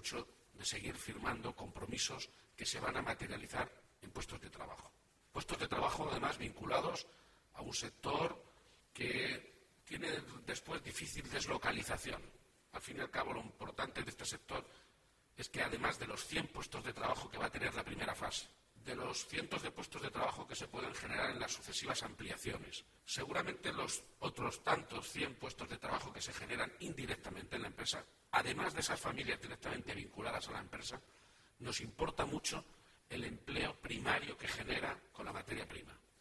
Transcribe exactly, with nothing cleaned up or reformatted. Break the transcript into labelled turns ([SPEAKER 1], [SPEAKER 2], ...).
[SPEAKER 1] mucho de seguir firmando compromisos que se van a materializar en puestos de trabajo. Puestos de trabajo, además, vinculados a un sector que tiene después difícil deslocalización. Al fin y al cabo, lo importante de este sector es que, además de los cien puestos de trabajo que va a tener la primera fase, de los cientos de puestos de trabajo que se pueden generar en las sucesivas ampliaciones, seguramente los otros tantos cien puestos de trabajo que se generan indirectamente en la empresa, además de esas familias directamente vinculadas a la empresa, nos importa mucho el empleo primario que genera con la materia prima.